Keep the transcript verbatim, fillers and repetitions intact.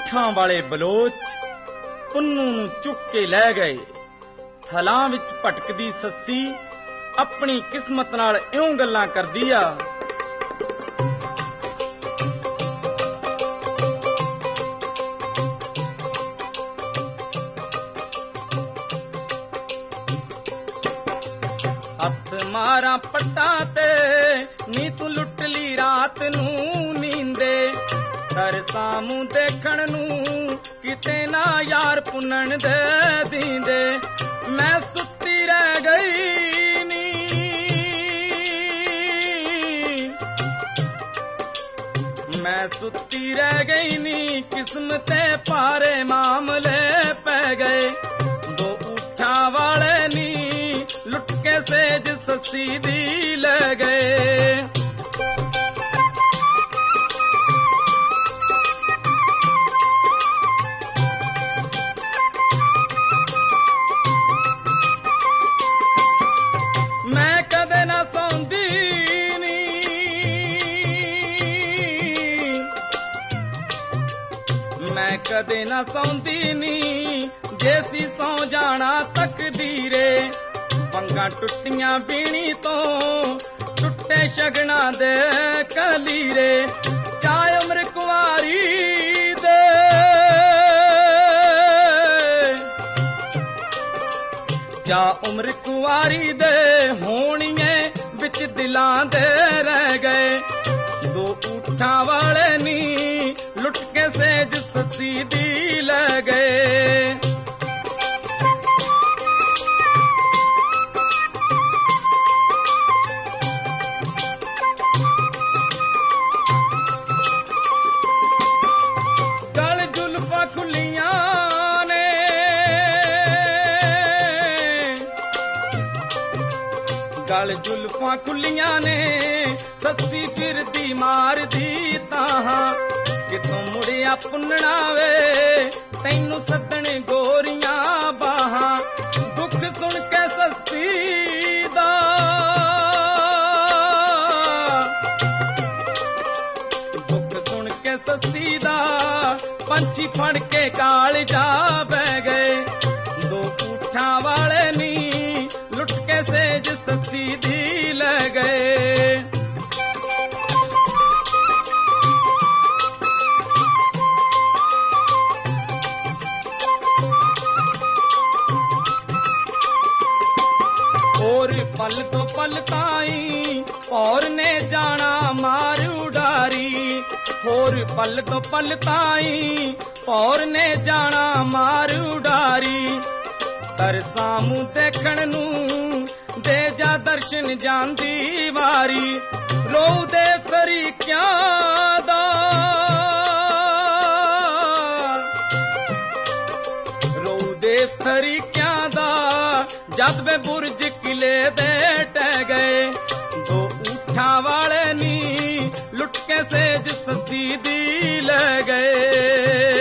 ਊਠਾਂ ਵਾਲੇ ਬਲੋਚ ਪੁੰਨੂ ਨੂੰ ਚੁੱਕ ਕੇ ਲੈ ਗਏ। ਥਲਾਂ ਵਿੱਚ ਭਟਕਦੀ ਸੱਸੀ ਆਪਣੀ ਕਿਸਮਤ ਨਾਲ ਇਉਂ ਗੱਲਾਂ ਕਰਦੀ ਆ। ਹੱਥ ਮਾਰਾਂ ਪੱਟਾਂ ਤੇ ਨੀ ਤੂੰ ਲੁੱਟ ਲਈ ਰਾਤ ਨੂੰ ਨੀਂਦੇ, ਤਰਸਾਂ ਮੂੰਹ ਦੇਖਣ ਨੂੰ ਕਿਤੇ ਨਾ ਯਾਰ ਪੁੰਨਣ ਦੇ ਦੀਂਦੇ। ਮੈਂ ਸੁੱਤੀ ਰਹਿ ਗਈ ਨੀ, ਮੈਂ ਸੁੱਤੀ ਰਹਿ ਗਈ ਨੀ, ਕਿਸਮਤੇ ਭਾਰੇ ਮਾਮਲੇ ਪੈ ਗਏ। ਦੋ ਊਠਾਂ ਵਾਲੇ ਨੀ ਲੁੱਟ ਕੇ ਸੇਜ ਸੱਸੀ ਦੀ ਲੈ ਗਏ। ਮੈਂ ਕਦੇ ਨਾ ਸੌਂਦੀ ਨੀ, ਮੈਂ ਕਦੇ ਨਾ ਸੌਂਦੀ ਨੀ, ਜੇ ਸੀ ਸੌ ਜਾਣਾ ਤਕਦੀਰੇ। ਵੰਗਾਂ ਟੁੱਟੀਆਂ ਬੀਣੀ ਤੋਂ ਟੁੱਟੇ ਸ਼ਗਨਾਂ ਦੇ ਕਲੀਰੇ। ਚਾਹੇ ਉਮਰ ਕੁਆਰੀ ਦੇ, ਜਾ ਉਮਰ ਕੁਆਰੀ ਦੇ ਹੋਣੀਏ ਵਿੱਚ ਦਿਲਾਂ ਦੇ ਰਹਿ ਗਏ। ਦੋ ਊਠਾਂ ਵਾਲੇ ਨੀ ਲੁੱਟ ਕੇ ਸੇਜ ਸੱਸੀ ਦੀ ਲੈ ਗਏ। ਗਲ ਜ਼ੁਲਫਾਂ ਖੁੱਲੀਆਂ ਨੇ, ਗਲ ਜ਼ੁਲਫਾਂ ਖੁੱਲੀਆਂ ਨੇ, ਸੱਸੀ ਫਿਰਦੀ ਮਾਰਦੀ ਤਾਹਾਂ। ਕਿਤੋਂ ਮੁੜਿਆ ਪੁੰਨਣਾ ਵੇ ਤੈਨੂੰ ਸੱਦਣ ਗੋਰੀਆਂ ਬਾਹਾਂ। ਦੁੱਖ ਸੁਣ ਕੇ ਸੱਸੀ ਦਾ, ਦੁੱਖ ਸੁਣ ਕੇ ਸੱਸੀ ਦਾ, ਪੰਛੀ ਫੜ ਕੇ ਕਾਲਜਾ ਬਹਿ ਗਏ। ਦੋ ਊਠਾਂ ਵਾਲੇ ਨੀ ਲੁੱਟ ਕੇ ਸੇਜ ਸੱਸੀ ਦੀ ਲੈ ਗਏ। ਹੋਰ ਪਲ ਤੋਂ ਪਲ ਤਾਈ ਔਰ ਨੇ ਜਾਣਾ ਮਾਰ ਉਡਾਰੀ। ਹੋਰ ਪਲ ਤੋਂ ਪਲ ਤਾਈ ਔਰ ਨੇ ਜਾਣਾ ਮਾਰ ਉਡਾਰੀ। ਤਰਸਾਂ ਮੂੰਹ ਦੇਖਣ ਨੂੰ ਦੇ ਜਾ ਦਰਸ਼ਨ ਜਾਂਦੀ ਵਾਰੀ। ਰੋਊ ਦੇ ਫਰੀਕਿਆਂ ਦਾ, ਰੋਊ ਦੇ ਫਰੀਕਿਆਂ ਦਾ, ਜਦ ਵੇ ਬੁਰਜ ਕਿਲੇ ਦੇ ਟਹਿ ਗਏ। ਦੋ ਊਠਾਂ ਵਾਲੇ ਨੀ ਲੁੱਟ ਕੇ ਸੇਜ ਸੱਸੀ ਦੀ ਲੈ ਗਏ।